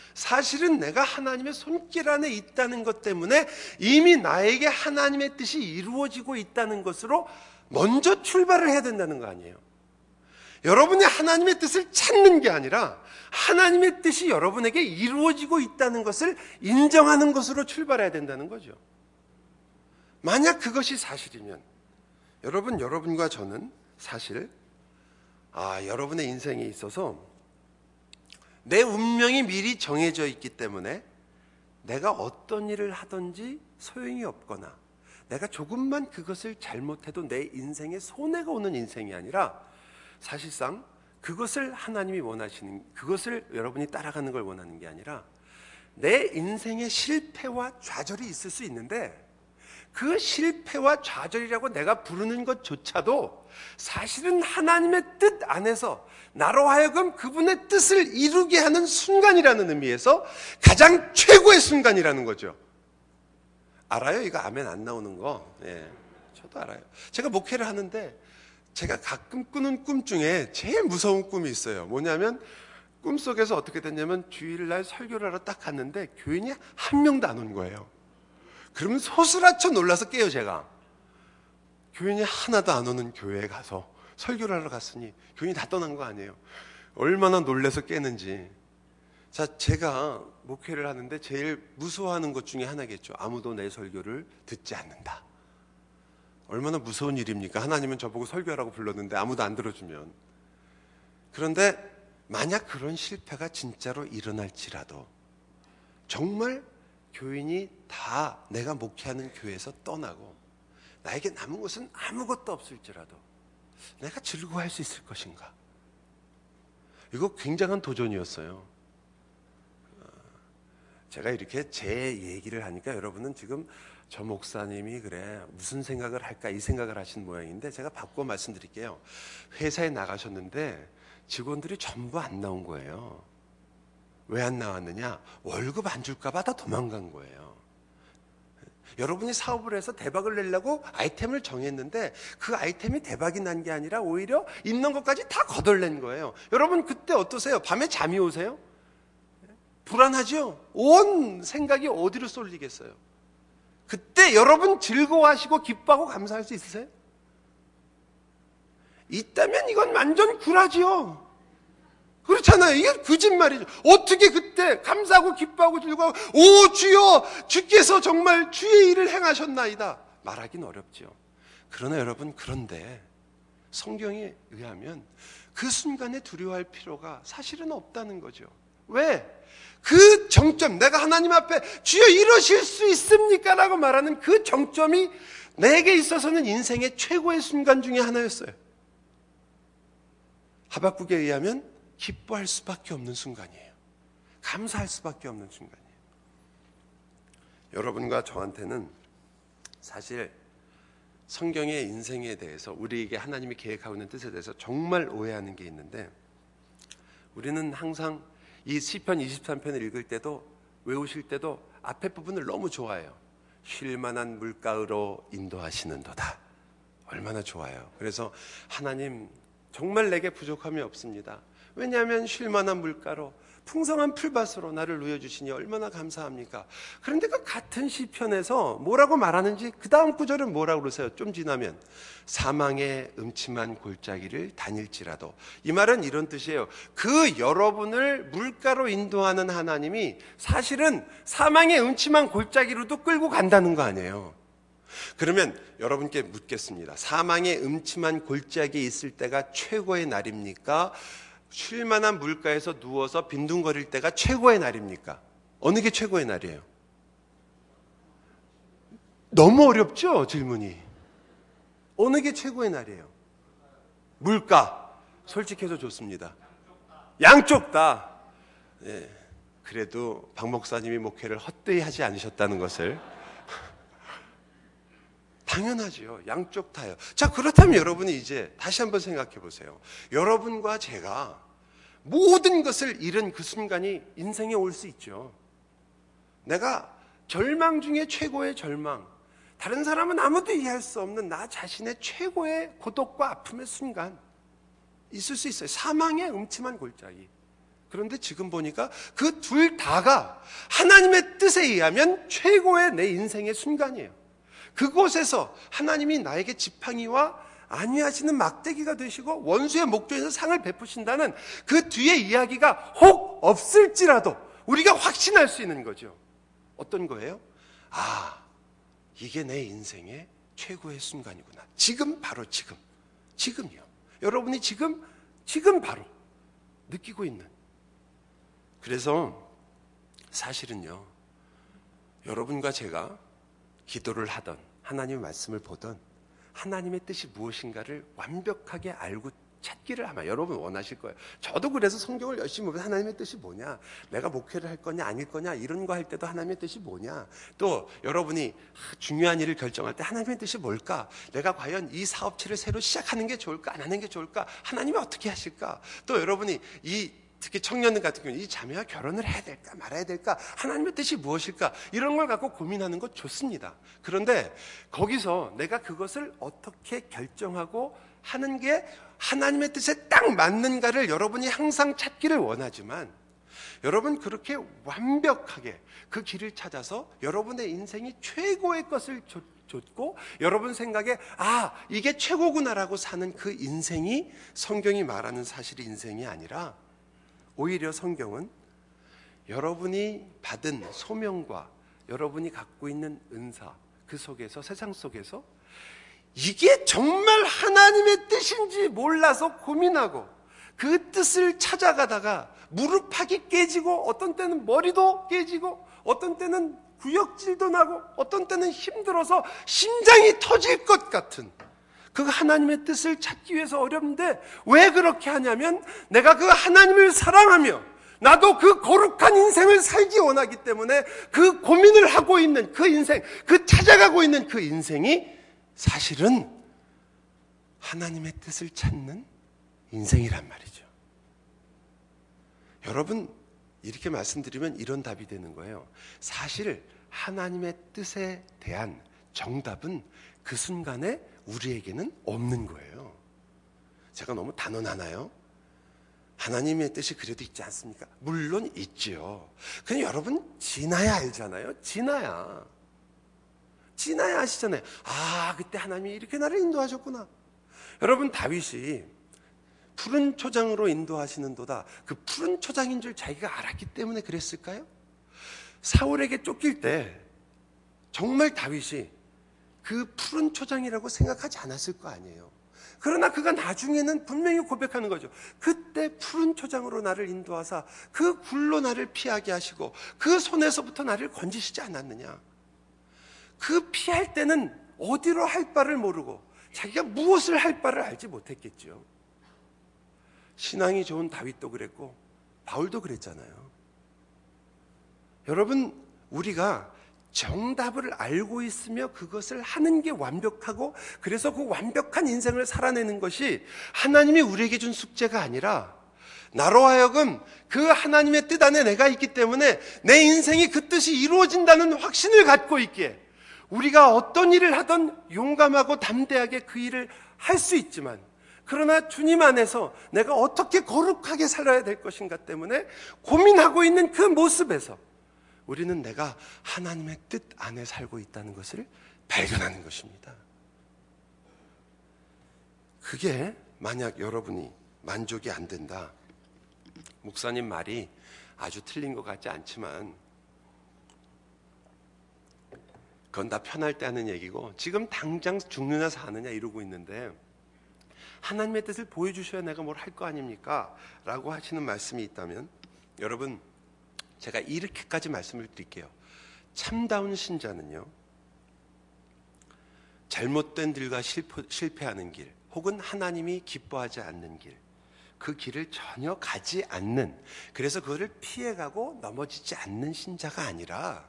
사실은 내가 하나님의 손길 안에 있다는 것 때문에 이미 나에게 하나님의 뜻이 이루어지고 있다는 것으로 먼저 출발을 해야 된다는 거 아니에요. 여러분이 하나님의 뜻을 찾는 게 아니라 하나님의 뜻이 여러분에게 이루어지고 있다는 것을 인정하는 것으로 출발해야 된다는 거죠. 만약 그것이 사실이면 여러분, 여러분과 저는 사실 아, 여러분의 인생에 있어서 내 운명이 미리 정해져 있기 때문에 내가 어떤 일을 하든지 소용이 없거나 내가 조금만 그것을 잘못해도 내 인생에 손해가 오는 인생이 아니라 사실상 그것을 하나님이 원하시는, 그것을 여러분이 따라가는 걸 원하는 게 아니라 내 인생에 실패와 좌절이 있을 수 있는데 그 실패와 좌절이라고 내가 부르는 것조차도 사실은 하나님의 뜻 안에서 나로 하여금 그분의 뜻을 이루게 하는 순간이라는 의미에서 가장 최고의 순간이라는 거죠. 알아요? 이거 아멘 안 나오는 거. 예, 저도 알아요. 제가 목회를 하는데 제가 가끔 꾸는 꿈 중에 제일 무서운 꿈이 있어요. 뭐냐면 꿈속에서 어떻게 됐냐면 주일날 설교를 하러 딱 갔는데 교인이 한 명도 안 온 거예요. 그러면 소스라쳐 놀라서 깨요. 제가 교인이 하나도 안 오는 교회에 가서 설교를 하러 갔으니 교인이 다 떠난 거 아니에요. 얼마나 놀라서 깨는지. 자, 제가 목회를 하는데 제일 무서워하는 것 중에 하나겠죠. 아무도 내 설교를 듣지 않는다. 얼마나 무서운 일입니까? 하나님은 저보고 설교하라고 불렀는데 아무도 안 들어주면. 그런데 만약 그런 실패가 진짜로 일어날지라도 정말 교인이 다 내가 목회하는 교회에서 떠나고 나에게 남은 것은 아무것도 없을지라도 내가 즐거워할 수 있을 것인가? 이거 굉장한 도전이었어요. 제가 이렇게 제 얘기를 하니까 여러분은 지금 저 목사님이 그래 무슨 생각을 할까 이 생각을 하신 모양인데 제가 바꿔 말씀드릴게요. 회사에 나가셨는데 직원들이 전부 안 나온 거예요. 왜 안 나왔느냐? 월급 안 줄까 봐 다 도망간 거예요. 여러분이 사업을 해서 대박을 내려고 아이템을 정했는데 그 아이템이 대박이 난 게 아니라 오히려 있는 것까지 다 거덜낸 거예요. 여러분 그때 어떠세요? 밤에 잠이 오세요? 불안하죠? 온 생각이 어디로 쏠리겠어요? 그때 여러분 즐거워하시고 기뻐하고 감사할 수 있으세요? 있다면 이건 완전 굴하지요. 그렇잖아요. 이게 거짓말이죠. 어떻게 그때 감사하고 기뻐하고 즐거워 오 주여 주께서 정말 주의 일을 행하셨나이다 말하긴 어렵죠. 그러나 여러분 그런데 성경에 의하면 그 순간에 두려워할 필요가 사실은 없다는 거죠. 왜? 그 정점, 내가 하나님 앞에 주여 이러실 수 있습니까? 라고 말하는 그 정점이 내게 있어서는 인생의 최고의 순간 중에 하나였어요. 하박국에 의하면 기뻐할 수밖에 없는 순간이에요. 감사할 수밖에 없는 순간이에요. 여러분과 저한테는 사실 성경의 인생에 대해서 우리에게 하나님이 계획하고 있는 뜻에 대해서 정말 오해하는 게 있는데 우리는 항상 이 시편 이십삼 편을 읽을 때도 외우실 때도 앞에 부분을 너무 좋아해요. 쉴만한 물가로 인도하시는도다. 얼마나 좋아요. 그래서 하나님 정말 내게 부족함이 없습니다. 왜냐하면 쉴만한 물가로 풍성한 풀밭으로 나를 누워주시니 얼마나 감사합니까? 그런데 그 같은 시편에서 뭐라고 말하는지 그 다음 구절은 뭐라고 그러세요? 좀 지나면 사망의 음침한 골짜기를 다닐지라도, 이 말은 이런 뜻이에요. 그 여러분을 물가로 인도하는 하나님이 사실은 사망의 음침한 골짜기로도 끌고 간다는 거 아니에요. 그러면 여러분께 묻겠습니다. 사망의 음침한 골짜기에 있을 때가 최고의 날입니까? 쉴만한 물가에서 누워서 빈둥거릴 때가 최고의 날입니까? 어느 게 최고의 날이에요? 너무 어렵죠? 질문이. 어느 게 최고의 날이에요? 물가. 솔직해서 좋습니다. 양쪽 다. 예, 그래도 박 목사님이 목회를 헛되이 하지 않으셨다는 것을 당연하지요. 양쪽 다요. 자, 그렇다면 여러분이 이제 다시 한번 생각해 보세요. 여러분과 제가 모든 것을 잃은 그 순간이 인생에 올 수 있죠. 내가 절망 중에 최고의 절망, 다른 사람은 아무도 이해할 수 없는 나 자신의 최고의 고독과 아픔의 순간 있을 수 있어요. 사망의 음침한 골짜기. 그런데 지금 보니까 그 둘 다가 하나님의 뜻에 의하면 최고의 내 인생의 순간이에요. 그곳에서 하나님이 나에게 지팡이와 안위하시는 막대기가 되시고 원수의 목전에서 상을 베푸신다는 그 뒤의 이야기가 혹 없을지라도 우리가 확신할 수 있는 거죠. 어떤 거예요? 아, 이게 내 인생의 최고의 순간이구나. 지금, 바로 지금. 지금이요. 여러분이 지금, 지금 바로 느끼고 있는. 그래서 사실은요, 여러분과 제가 기도를 하던, 하나님의 말씀을 보던 하나님의 뜻이 무엇인가를 완벽하게 알고 찾기를 아마 여러분 원하실 거예요. 저도 그래서 성경을 열심히 보면 하나님의 뜻이 뭐냐, 내가 목회를 할 거냐 아닐 거냐 이런 거 할 때도 하나님의 뜻이 뭐냐, 또 여러분이 중요한 일을 결정할 때 하나님의 뜻이 뭘까, 내가 과연 이 사업체를 새로 시작하는 게 좋을까 안 하는 게 좋을까, 하나님이 어떻게 하실까, 또 여러분이 이 특히 청년들 같은 경우는 이 자매와 결혼을 해야 될까 말아야 될까, 하나님의 뜻이 무엇일까, 이런 걸 갖고 고민하는 것 좋습니다. 그런데 거기서 내가 그것을 어떻게 결정하고 하는 게 하나님의 뜻에 딱 맞는가를 여러분이 항상 찾기를 원하지만, 여러분 그렇게 완벽하게 그 길을 찾아서 여러분의 인생이 최고의 것을 줬고 여러분 생각에 아, 이게 최고구나라고 사는 그 인생이 성경이 말하는 사실의 인생이 아니라, 오히려 성경은 여러분이 받은 소명과 여러분이 갖고 있는 은사, 그 속에서, 세상 속에서 이게 정말 하나님의 뜻인지 몰라서 고민하고 그 뜻을 찾아가다가 무릎팍이 깨지고 어떤 때는 머리도 깨지고 어떤 때는 구역질도 나고 어떤 때는 힘들어서 심장이 터질 것 같은 그 하나님의 뜻을 찾기 위해서 어렵는데, 왜 그렇게 하냐면 내가 그 하나님을 사랑하며 나도 그 거룩한 인생을 살기 원하기 때문에 그 고민을 하고 있는 그 인생, 그 찾아가고 있는 그 인생이 사실은 하나님의 뜻을 찾는 인생이란 말이죠. 여러분, 이렇게 말씀드리면 이런 답이 되는 거예요. 사실 하나님의 뜻에 대한 정답은 그 순간에 우리에게는 없는 거예요. 제가 너무 단언하나요? 하나님의 뜻이 그래도 있지 않습니까? 물론 있지요. 그냥 여러분 지나야 알잖아요. 지나야. 지나야 아시잖아요. 아, 그때 하나님이 이렇게 나를 인도하셨구나. 여러분, 다윗이 푸른 초장으로 인도하시는도다, 그 푸른 초장인 줄 자기가 알았기 때문에 그랬을까요? 사울에게 쫓길 때 정말 다윗이 그 푸른 초장이라고 생각하지 않았을 거 아니에요. 그러나 그가 나중에는 분명히 고백하는 거죠. 그때 푸른 초장으로 나를 인도하사 그 굴로 나를 피하게 하시고 그 손에서부터 나를 건지시지 않았느냐. 그 피할 때는 어디로 할 바를 모르고 자기가 무엇을 할 바를 알지 못했겠죠. 신앙이 좋은 다윗도 그랬고 바울도 그랬잖아요. 여러분, 우리가 정답을 알고 있으며 그것을 하는 게 완벽하고, 그래서 그 완벽한 인생을 살아내는 것이 하나님이 우리에게 준 숙제가 아니라, 나로 하여금 그 하나님의 뜻 안에 내가 있기 때문에 내 인생이 그 뜻이 이루어진다는 확신을 갖고 있기에 우리가 어떤 일을 하든 용감하고 담대하게 그 일을 할 수 있지만, 그러나 주님 안에서 내가 어떻게 거룩하게 살아야 될 것인가 때문에 고민하고 있는 그 모습에서 우리는 내가 하나님의 뜻 안에 살고 있다는 것을 발견하는 것입니다. 그게 만약 여러분이 만족이 안 된다, 목사님 말이 아주 틀린 것 같지 않지만 그건 다 편할 때 하는 얘기고 지금 당장 죽느냐 사느냐 이러고 있는데 하나님의 뜻을 보여주셔야 내가 뭘 할 거 아닙니까? 라고 하시는 말씀이 있다면, 여러분, 제가 이렇게까지 말씀을 드릴게요. 참다운 신자는요, 잘못된 길과 실패, 실패하는 길, 혹은 하나님이 기뻐하지 않는 길, 그 길을 전혀 가지 않는, 그래서 그거를 피해가고 넘어지지 않는 신자가 아니라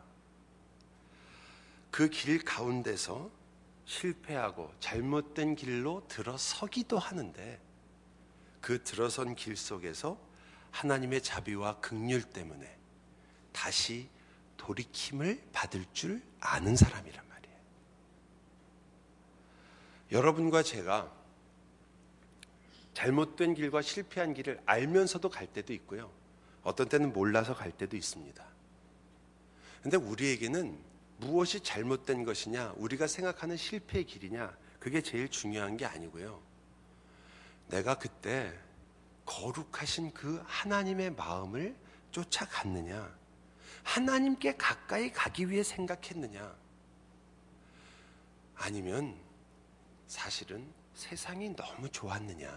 그 길 가운데서 실패하고 잘못된 길로 들어서기도 하는데 그 들어선 길 속에서 하나님의 자비와 긍휼 때문에 다시 돌이킴을 받을 줄 아는 사람이란 말이에요. 여러분과 제가 잘못된 길과 실패한 길을 알면서도 갈 때도 있고요, 어떤 때는 몰라서 갈 때도 있습니다. 근데 우리에게는 무엇이 잘못된 것이냐, 우리가 생각하는 실패의 길이냐, 그게 제일 중요한 게 아니고요. 내가 그때 거룩하신 그 하나님의 마음을 쫓아갔느냐, 하나님께 가까이 가기 위해 생각했느냐, 아니면 사실은 세상이 너무 좋았느냐,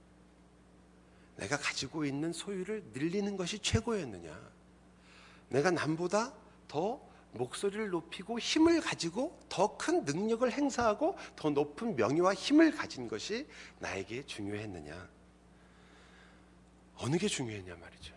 내가 가지고 있는 소유를 늘리는 것이 최고였느냐, 내가 남보다 더 목소리를 높이고 힘을 가지고 더 큰 능력을 행사하고 더 높은 명예와 힘을 가진 것이 나에게 중요했느냐, 어느 게 중요했냐 말이죠.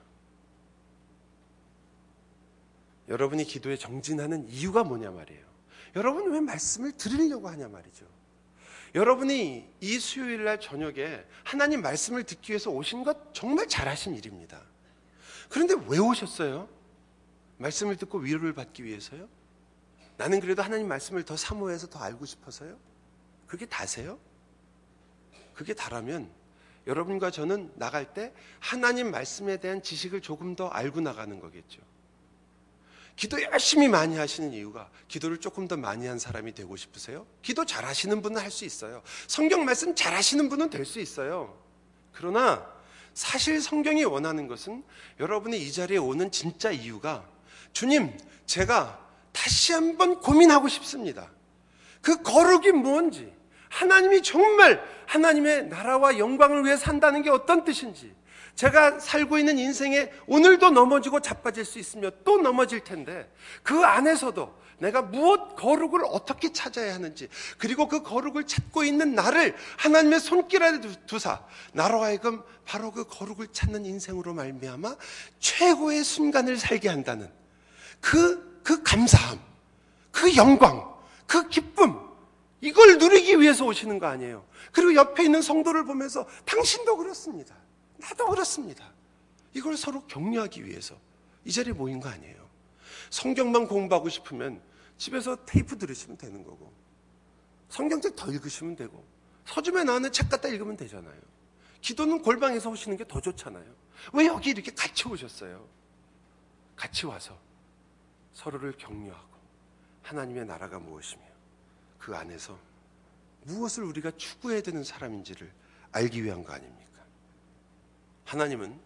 여러분이 기도에 정진하는 이유가 뭐냐 말이에요. 여러분 왜 말씀을 들으려고 하냐 말이죠. 여러분이 이 수요일날 저녁에 하나님 말씀을 듣기 위해서 오신 것 정말 잘하신 일입니다. 그런데 왜 오셨어요? 말씀을 듣고 위로를 받기 위해서요? 나는 그래도 하나님 말씀을 더 사모해서 더 알고 싶어서요? 그게 다세요? 그게 다라면 여러분과 저는 나갈 때 하나님 말씀에 대한 지식을 조금 더 알고 나가는 거겠죠. 기도 열심히 많이 하시는 이유가 기도를 조금 더 많이 한 사람이 되고 싶으세요? 기도 잘하시는 분은 할 수 있어요. 성경 말씀 잘하시는 분은 될 수 있어요. 그러나 사실 성경이 원하는 것은 여러분이 이 자리에 오는 진짜 이유가, 주님, 제가 다시 한번 고민하고 싶습니다. 그 거룩이 뭔지, 하나님이 정말 하나님의 나라와 영광을 위해 산다는 게 어떤 뜻인지, 제가 살고 있는 인생에 오늘도 넘어지고 자빠질 수 있으며 또 넘어질 텐데 그 안에서도 내가 무엇 거룩을 어떻게 찾아야 하는지, 그리고 그 거룩을 찾고 있는 나를 하나님의 손길 아래 두사 나로 하여금 바로 그 거룩을 찾는 인생으로 말미암아 최고의 순간을 살게 한다는 그, 그 감사함, 그 영광, 그 기쁨, 이걸 누리기 위해서 오시는 거 아니에요. 그리고 옆에 있는 성도를 보면서 당신도 그렇습니다, 나도 그렇습니다, 이걸 서로 격려하기 위해서 이 자리에 모인 거 아니에요. 성경만 공부하고 싶으면 집에서 테이프 들으시면 되는 거고, 성경책 더 읽으시면 되고, 서점에 나오는 책 갖다 읽으면 되잖아요. 기도는 골방에서 오시는 게 더 좋잖아요. 왜 여기 이렇게 같이 오셨어요? 같이 와서 서로를 격려하고 하나님의 나라가 무엇이며 그 안에서 무엇을 우리가 추구해야 되는 사람인지를 알기 위한 거 아닙니까? 하나님은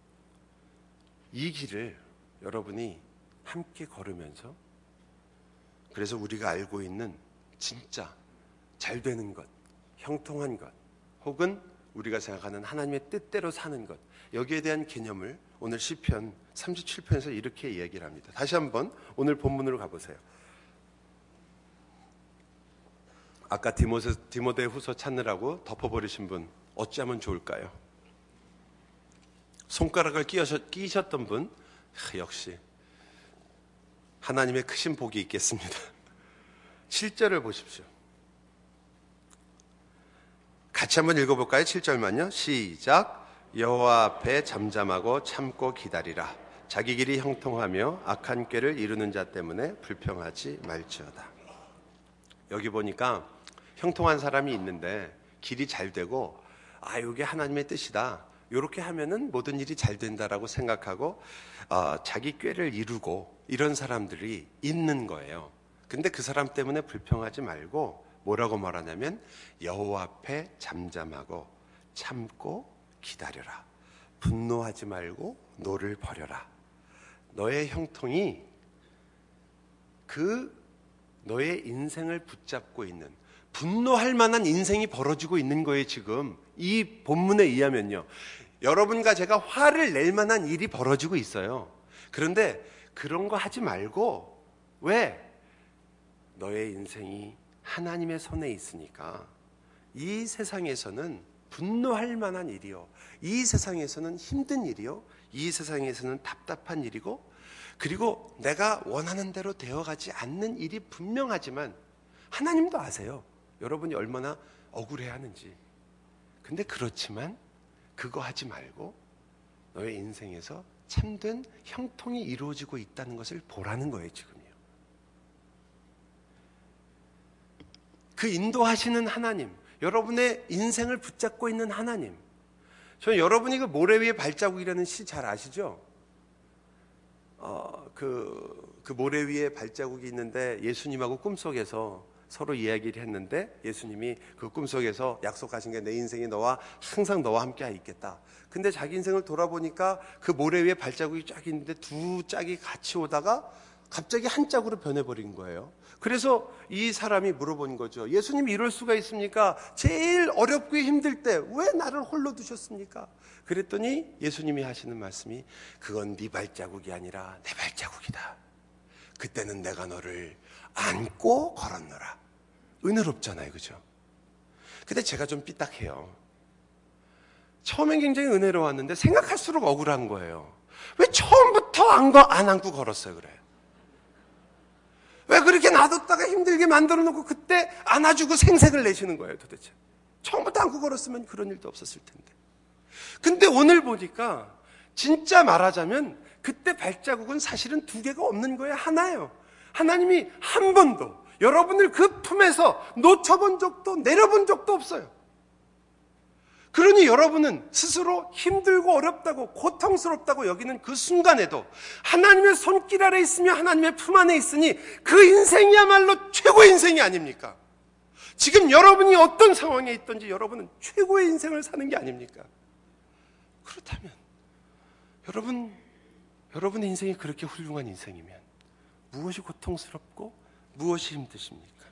이 길을 여러분이 함께 걸으면서, 그래서 우리가 알고 있는 진짜 잘 되는 것, 형통한 것, 혹은 우리가 생각하는 하나님의 뜻대로 사는 것, 여기에 대한 개념을 오늘 시편 삼십칠 편에서 이렇게 이야기를 합니다. 다시 한번 오늘 본문으로 가보세요. 아까 디모데, 디모데 후서 찾느라고 덮어버리신 분 어찌하면 좋을까요? 손가락을 끼우셨, 끼셨던 분, 역시 하나님의 크신 복이 있겠습니다. 칠 절을 보십시오. 같이 한번 읽어볼까요? 칠 절만요. 시작. 여호와 앞에 잠잠하고 참고 기다리라. 자기 길이 형통하며 악한 꾀를 이루는 자 때문에 불평하지 말지어다. 여기 보니까 형통한 사람이 있는데 길이 잘 되고, 아, 이게 하나님의 뜻이다, 이렇게 하면은 모든 일이 잘 된다라고 생각하고 어, 자기 꾀를 이루고 이런 사람들이 있는 거예요. 근데 그 사람 때문에 불평하지 말고 뭐라고 말하냐면 여호와 앞에 잠잠하고 참고 기다려라. 분노하지 말고 노를 버려라. 너의 형통이 그 너의 인생을 붙잡고 있는, 분노할 만한 인생이 벌어지고 있는 거예요. 지금 이 본문에 의하면요, 여러분과 제가 화를 낼 만한 일이 벌어지고 있어요. 그런데 그런 거 하지 말고, 왜? 너의 인생이 하나님의 손에 있으니까 이 세상에서는 분노할 만한 일이요, 이 세상에서는 힘든 일이요, 이 세상에서는 답답한 일이고, 그리고 내가 원하는 대로 되어가지 않는 일이 분명하지만 하나님도 아세요. 여러분이 얼마나 억울해하는지. 근데 그렇지만 그거 하지 말고 너의 인생에서 참된 형통이 이루어지고 있다는 것을 보라는 거예요. 지금요. 그 인도하시는 하나님, 여러분의 인생을 붙잡고 있는 하나님. 저는 여러분이 그 모래 위에 발자국이라는 시 잘 아시죠? 어, 그, 그 모래 위에 발자국이 있는데 예수님하고 꿈속에서 서로 이야기를 했는데 예수님이 그 꿈속에서 약속하신 게 내 인생이 너와 항상 너와 함께 있겠다. 근데 자기 인생을 돌아보니까 그 모래 위에 발자국이 쫙 있는데 두 짝이 같이 오다가 갑자기 한 짝으로 변해버린 거예요. 그래서 이 사람이 물어본 거죠. 예수님이 이럴 수가 있습니까? 제일 어렵고 힘들 때 왜 나를 홀로 두셨습니까? 그랬더니 예수님이 하시는 말씀이 그건 네 발자국이 아니라 내 발자국이다. 그때는 내가 너를 안고 걸었노라. 은혜롭잖아요, 그죠? 근데 제가 좀 삐딱해요. 처음엔 굉장히 은혜로웠는데 생각할수록 억울한 거예요. 왜 처음부터 안, 안 안고 걸었어요, 그래? 왜 그렇게 놔뒀다가 힘들게 만들어 놓고 그때 안아주고 생색을 내시는 거예요, 도대체? 처음부터 안고 걸었으면 그런 일도 없었을 텐데. 근데 오늘 보니까 진짜 말하자면 그때 발자국은 사실은 두 개가 없는 거예요. 하나예요. 하나님이 한 번도 여러분을 그 품에서 놓쳐본 적도 내려본 적도 없어요. 그러니 여러분은 스스로 힘들고 어렵다고 고통스럽다고 여기는 그 순간에도 하나님의 손길 아래 있으며 하나님의 품 안에 있으니 그 인생이야말로 최고의 인생이 아닙니까? 지금 여러분이 어떤 상황에 있든지 여러분은 최고의 인생을 사는 게 아닙니까? 그렇다면 여러분, 여러분의 인생이 그렇게 훌륭한 인생이면 무엇이 고통스럽고 무엇이 힘드십니까?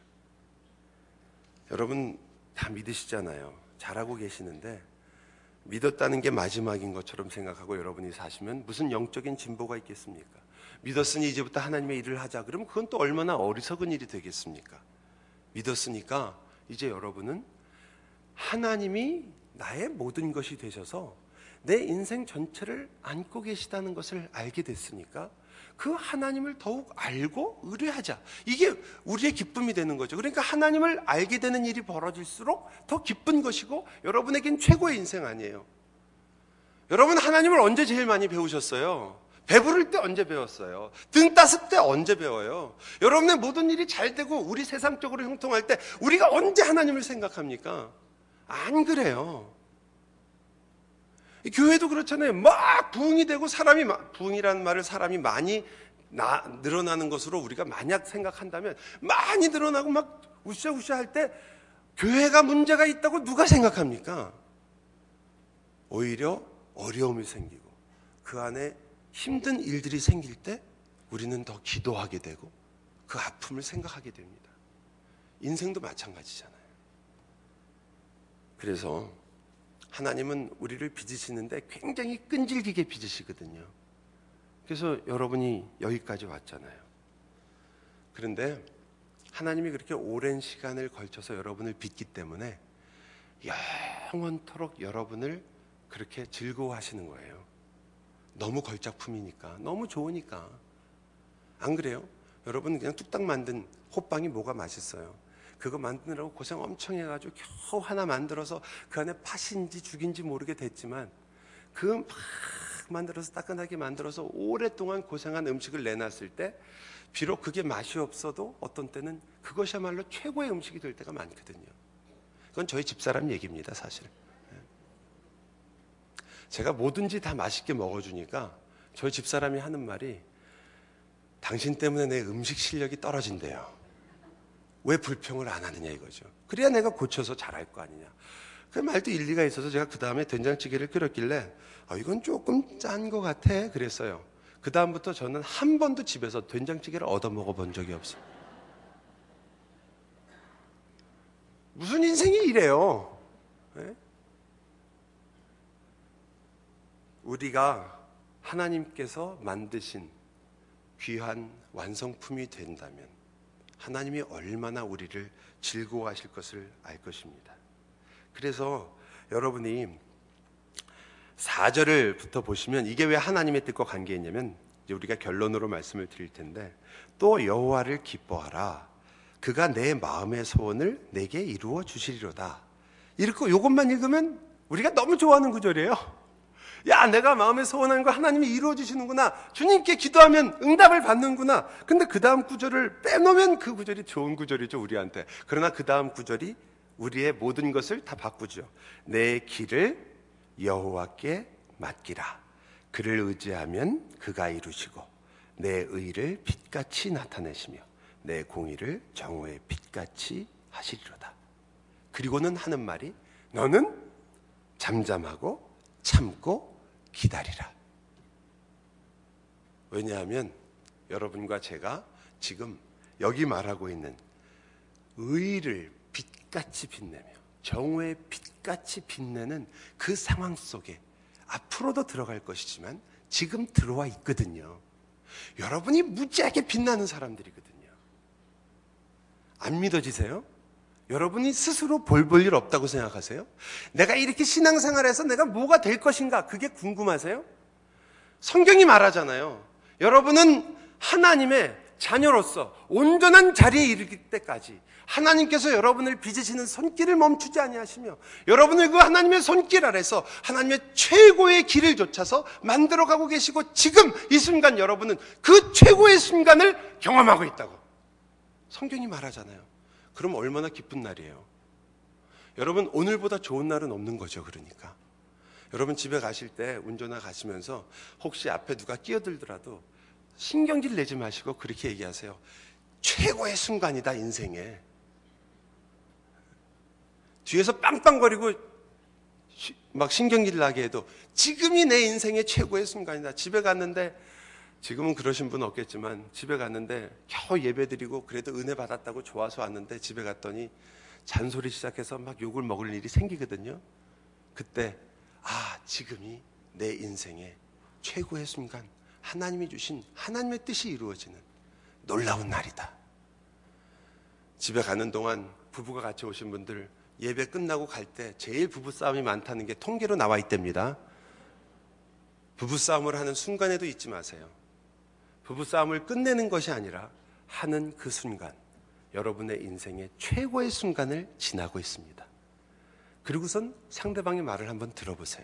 여러분 다 믿으시잖아요. 잘하고 계시는데 믿었다는 게 마지막인 것처럼 생각하고 여러분이 사시면 무슨 영적인 진보가 있겠습니까? 믿었으니 이제부터 하나님의 일을 하자. 그러면 그건 또 얼마나 어리석은 일이 되겠습니까? 믿었으니까 이제 여러분은 하나님이 나의 모든 것이 되셔서 내 인생 전체를 안고 계시다는 것을 알게 됐으니까 그 하나님을 더욱 알고 의뢰하자. 이게 우리의 기쁨이 되는 거죠. 그러니까 하나님을 알게 되는 일이 벌어질수록 더 기쁜 것이고 여러분에겐 최고의 인생 아니에요. 여러분 하나님을 언제 제일 많이 배우셨어요? 배부를 때 언제 배웠어요? 등 따스을 때 언제 배워요? 여러분의 모든 일이 잘 되고 우리 세상적으로 형통할 때 우리가 언제 하나님을 생각합니까? 안 그래요. 교회도 그렇잖아요. 막 부흥이 되고 사람이, 부흥이라는 말을 사람이 많이 나, 늘어나는 것으로 우리가 만약 생각한다면 많이 늘어나고 막 우쌰우쌰 할 때 교회가 문제가 있다고 누가 생각합니까? 오히려 어려움이 생기고 그 안에 힘든 일들이 생길 때 우리는 더 기도하게 되고 그 아픔을 생각하게 됩니다. 인생도 마찬가지잖아요. 그래서 하나님은 우리를 빚으시는데 굉장히 끈질기게 빚으시거든요. 그래서 여러분이 여기까지 왔잖아요. 그런데 하나님이 그렇게 오랜 시간을 걸쳐서 여러분을 빚기 때문에 영원토록 여러분을 그렇게 즐거워하시는 거예요. 너무 걸작품이니까, 너무 좋으니까. 안 그래요? 여러분 그냥 뚝딱 만든 호빵이 뭐가 맛있어요? 그거 만드느라고 고생 엄청 해가지고 겨우 하나 만들어서 그 안에 팥인지 죽인지 모르게 됐지만 그 막 만들어서 따끈하게 만들어서 오랫동안 고생한 음식을 내놨을 때 비록 그게 맛이 없어도 어떤 때는 그것이야말로 최고의 음식이 될 때가 많거든요. 그건 저희 집사람 얘기입니다, 사실. 제가 뭐든지 다 맛있게 먹어주니까 저희 집사람이 하는 말이 당신 때문에 내 음식 실력이 떨어진대요. 왜 불평을 안 하느냐 이거죠. 그래야 내가 고쳐서 잘할 거 아니냐. 그 말도 일리가 있어서 제가 그 다음에 된장찌개를 끓였길래 아, 이건 조금 짠 것 같아 그랬어요. 그 다음부터 저는 한 번도 집에서 된장찌개를 얻어 먹어본 적이 없어요. 무슨 인생이 이래요. 네? 우리가 하나님께서 만드신 귀한 완성품이 된다면 하나님이 얼마나 우리를 즐거워하실 것을 알 것입니다. 그래서 여러분이 사 절을부터 보시면 이게 왜 하나님의 뜻과 관계 있냐면 이제 우리가 결론으로 말씀을 드릴 텐데 또 여호와를 기뻐하라. 그가 내 마음의 소원을 내게 이루어 주시리로다. 이렇게 이것만 읽으면 우리가 너무 좋아하는 구절이에요. 야, 내가 마음에 소원한 거 하나님이 이루어 주시는구나. 주님께 기도하면 응답을 받는구나. 근데 그 다음 구절을 빼놓으면 그 구절이 좋은 구절이죠, 우리한테. 그러나 그 다음 구절이 우리의 모든 것을 다 바꾸죠. 내 길을 여호와께 맡기라. 그를 의지하면 그가 이루시고 내 의를 빛같이 나타내시며 내 공의를 정오의 빛같이 하시리로다. 그리고는 하는 말이 너는 잠잠하고 참고 기다리라. 왜냐하면 여러분과 제가 지금 여기 말하고 있는 의를 빛같이 빛내며 정오의 빛같이 빛내는 그 상황 속에 앞으로도 들어갈 것이지만 지금 들어와 있거든요. 여러분이 무지하게 빛나는 사람들이거든요. 안 믿어지세요? 여러분이 스스로 볼 볼 일 없다고 생각하세요? 내가 이렇게 신앙생활에서 내가 뭐가 될 것인가? 그게 궁금하세요? 성경이 말하잖아요. 여러분은 하나님의 자녀로서 온전한 자리에 이르기 때까지 하나님께서 여러분을 빚으시는 손길을 멈추지 아니하시며 여러분을 그 하나님의 손길 아래서 하나님의 최고의 길을 좇아서 만들어가고 계시고 지금 이 순간 여러분은 그 최고의 순간을 경험하고 있다고 성경이 말하잖아요. 그럼 얼마나 기쁜 날이에요. 여러분 오늘보다 좋은 날은 없는 거죠. 그러니까 여러분 집에 가실 때 운전하 가시면서 혹시 앞에 누가 끼어들더라도 신경질 내지 마시고 그렇게 얘기하세요. 최고의 순간이다 인생에. 뒤에서 빵빵거리고 막 신경질 나게 해도 지금이 내 인생의 최고의 순간이다. 집에 갔는데 지금은 그러신 분 없겠지만 집에 갔는데 겨우 예배드리고 그래도 은혜 받았다고 좋아서 왔는데 집에 갔더니 잔소리 시작해서 막 욕을 먹을 일이 생기거든요. 그때 아 지금이 내 인생의 최고의 순간, 하나님이 주신 하나님의 뜻이 이루어지는 놀라운 날이다. 집에 가는 동안 부부가 같이 오신 분들 예배 끝나고 갈 때 제일 부부싸움이 많다는 게 통계로 나와 있답니다. 부부싸움을 하는 순간에도 잊지 마세요. 부부싸움을 끝내는 것이 아니라 하는 그 순간 여러분의 인생의 최고의 순간을 지나고 있습니다. 그리고선 상대방의 말을 한번 들어보세요.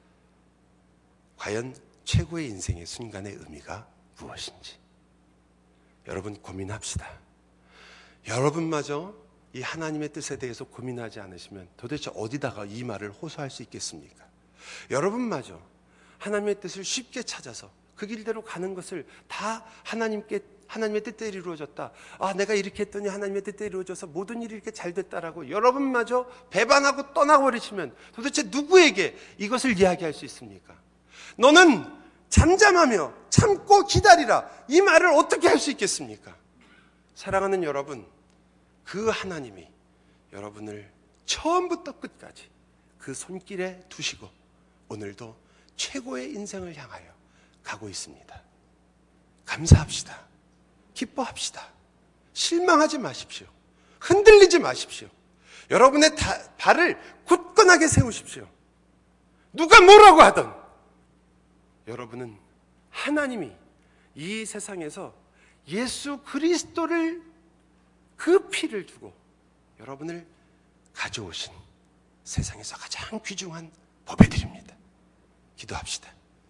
과연 최고의 인생의 순간의 의미가 무엇인지 여러분 고민합시다. 여러분마저 이 하나님의 뜻에 대해서 고민하지 않으시면 도대체 어디다가 이 말을 호소할 수 있겠습니까? 여러분마저 하나님의 뜻을 쉽게 찾아서 그 길대로 가는 것을 다 하나님께 하나님의 뜻대로 이루어졌다. 아, 내가 이렇게 했더니 하나님의 뜻대로 이루어져서 모든 일이 이렇게 잘 됐다라고 여러분마저 배반하고 떠나버리시면 도대체 누구에게 이것을 이야기할 수 있습니까? 너는 잠잠하며 참고 기다리라. 이 말을 어떻게 할 수 있겠습니까? 사랑하는 여러분, 그 하나님이 여러분을 처음부터 끝까지 그 손길에 두시고 오늘도 최고의 인생을 향하여 가고 있습니다. 감사합시다. 기뻐합시다. 실망하지 마십시오. 흔들리지 마십시오. 여러분의 다, 발을 굳건하게 세우십시오. 누가 뭐라고 하든 여러분은 하나님이 이 세상에서 예수 그리스도를 그 피를 두고 여러분을 가져오신 세상에서 가장 귀중한 법궤들입니다. 기도합시다.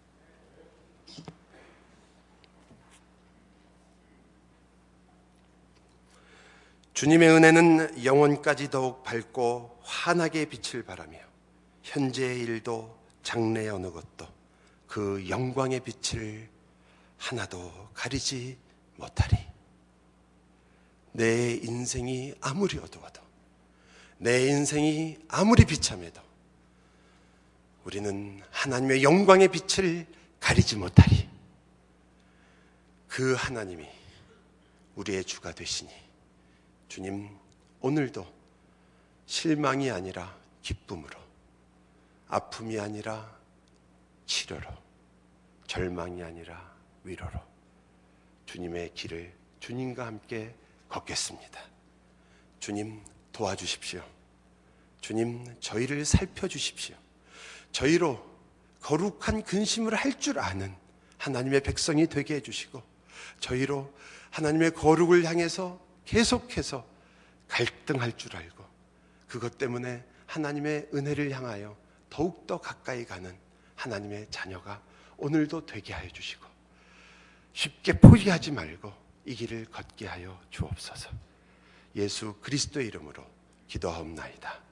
주님의 은혜는 영원까지 더욱 밝고 환하게 빛을 발하며 현재의 일도 장래의 어느 것도 그 영광의 빛을 하나도 가리지 못하리. 내 인생이 아무리 어두워도 내 인생이 아무리 비참해도 우리는 하나님의 영광의 빛을 가리지 못하리. 그 하나님이 우리의 주가 되시니 주님 오늘도 실망이 아니라 기쁨으로, 아픔이 아니라 치료로, 절망이 아니라 위로로 주님의 길을 주님과 함께 걷겠습니다. 주님 도와주십시오. 주님 저희를 살펴주십시오. 저희로 거룩한 근심을 할 줄 아는 하나님의 백성이 되게 해주시고 저희로 하나님의 거룩을 향해서 계속해서 갈등할 줄 알고 그것 때문에 하나님의 은혜를 향하여 더욱더 가까이 가는 하나님의 자녀가 오늘도 되게 하여 주시고 쉽게 포기하지 말고 이 길을 걷게 하여 주옵소서. 예수 그리스도의 이름으로 기도하옵나이다.